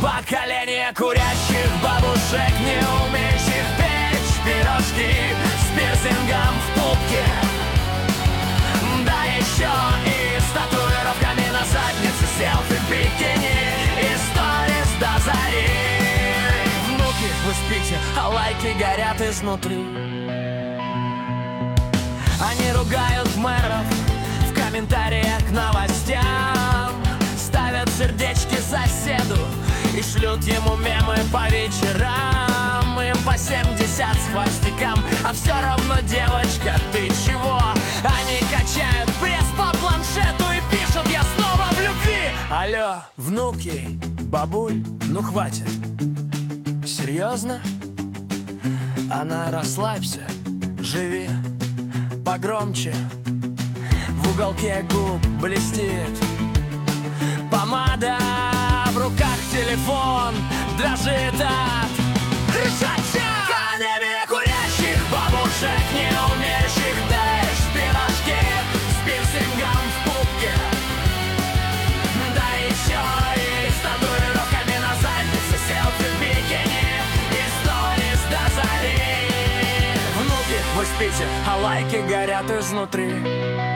Поколение курящих бабушек, не умеющих печь пирожки с пирсингом в пупке. Да еще и с татуировками на заднице, селфи, бикини и сторис до зари. Внуки, вы спите, а лайки горят изнутри. Они ругают мэров в комментариях к новостям, ставят сердечки соседу и шлют ему мемы по вечерам. Им по 70 с хвостиком, а все равно, девочка, ты чего? Они качают пресс по планшету и пишут: я снова в любви. Алло, внуки, бабуль, ну хватит. Серьезно? Она, расслабься, живи погромче. В уголке губ блестит помада, в руках телефон дрожит от ржача. Академия курящих бабушек, не умеющих печь пирожки с пирсингом в пупке. Да еще и с татуировками на заднице, селфи, бикини и сторис до зари. Внуки, вы спите, а лайки горят изнутри.